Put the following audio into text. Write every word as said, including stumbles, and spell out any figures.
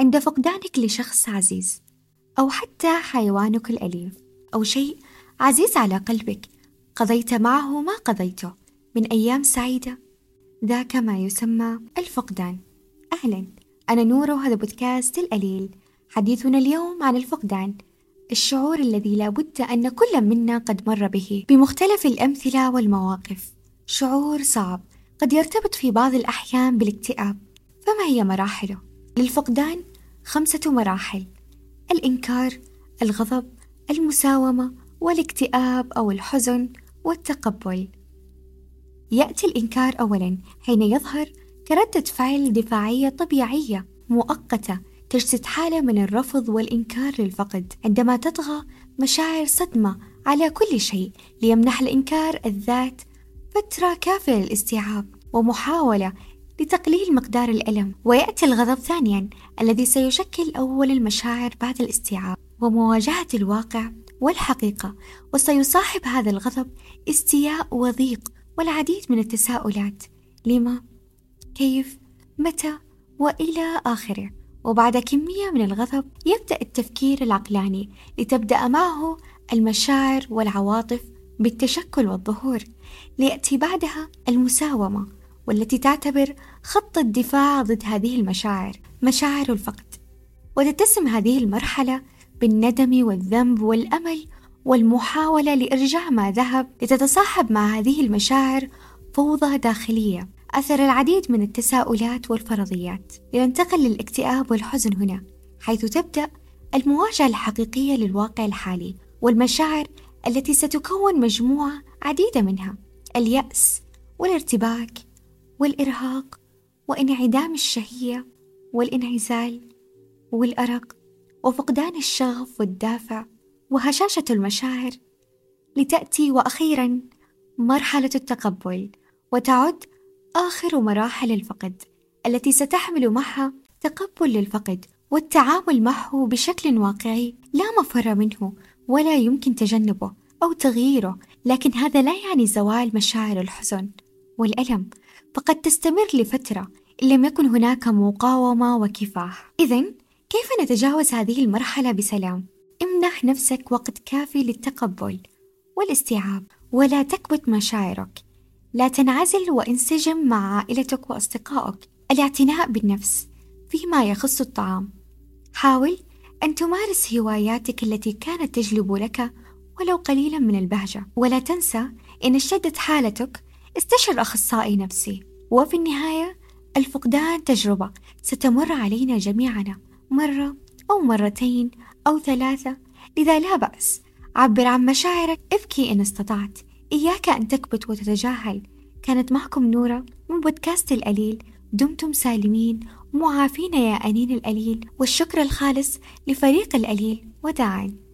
عند فقدانك لشخص عزيز أو حتى حيوانك الأليف أو شيء عزيز على قلبك قضيت معه ما قضيته من أيام سعيدة، ذاك ما يسمى الفقدان. أهلا، أنا نورة وهذا بودكاست القليل. حديثنا اليوم عن الفقدان، الشعور الذي لا بد أن كل منا قد مر به بمختلف الأمثلة والمواقف. شعور صعب قد يرتبط في بعض الأحيان بالاكتئاب. فما هي مراحله؟ للفقدان خمسة مراحل: الإنكار، الغضب، المساومة، والاكتئاب أو الحزن، والتقبل. يأتي الإنكار أولاً حين يظهر كردة فعل دفاعية طبيعية مؤقتة تجسد حالة من الرفض والإنكار للفقد، عندما تطغى مشاعر صدمة على كل شيء ليمنح الإنكار الذات فترة كافية للاستيعاب ومحاولة لتقليل مقدار الألم. ويأتي الغضب ثانياً الذي سيشكل أول المشاعر بعد الاستيعاب ومواجهة الواقع والحقيقة، وسيصاحب هذا الغضب استياء وضيق والعديد من التساؤلات: لما؟ كيف؟ متى؟ وإلى آخره. وبعد كمية من الغضب يبدأ التفكير العقلاني لتبدأ معه المشاعر والعواطف بالتشكل والظهور، ليأتي بعدها المساومة، والتي تعتبر خط الدفاع ضد هذه المشاعر، مشاعر الفقد. وتتسم هذه المرحلة بالندم والذنب والأمل والمحاولة لإرجاع ما ذهب، لتتصاحب مع هذه المشاعر فوضى داخلية أثر العديد من التساؤلات والفرضيات، لننتقل للاكتئاب والحزن هنا، حيث تبدأ المواجهة الحقيقية للواقع الحالي والمشاعر التي ستكون مجموعة عديدة منها: اليأس والارتباك والإرهاق وانعدام الشهية والانعزال والأرق وفقدان الشغف والدافع وهشاشة المشاعر، لتأتي وأخيرا مرحلة التقبل، وتعد آخر مراحل الفقد التي ستحمل معها تقبل للفقد والتعامل معه بشكل واقعي لا مفر منه ولا يمكن تجنبه أو تغييره. لكن هذا لا يعني زوال مشاعر الحزن والألم، فقد تستمر لفترة إن لم يكن هناك مقاومة وكفاح. إذن كيف نتجاوز هذه المرحلة بسلام؟ امنح نفسك وقت كافي للتقبل والاستيعاب، ولا تكبت مشاعرك. لا تنعزل وانسجم مع عائلتك وأصدقائك. الاعتناء بالنفس فيما يخص الطعام، حاول أن تمارس هواياتك التي كانت تجلب لك ولو قليلا من البهجة. ولا تنسى إن اشتدت حالتك استشر أخصائي نفسي. وفي النهاية الفقدان تجربة ستمر علينا جميعنا مرة أو مرتين أو ثلاثة، لذا لا بأس. عبر عن مشاعرك، ابكي إن استطعت، إياك أن تكبت وتتجاهل. كانت معكم نورة من بودكاست القليل. دمتم سالمين معافين يا أنين القليل، والشكر الخالص لفريق القليل. وداعاً.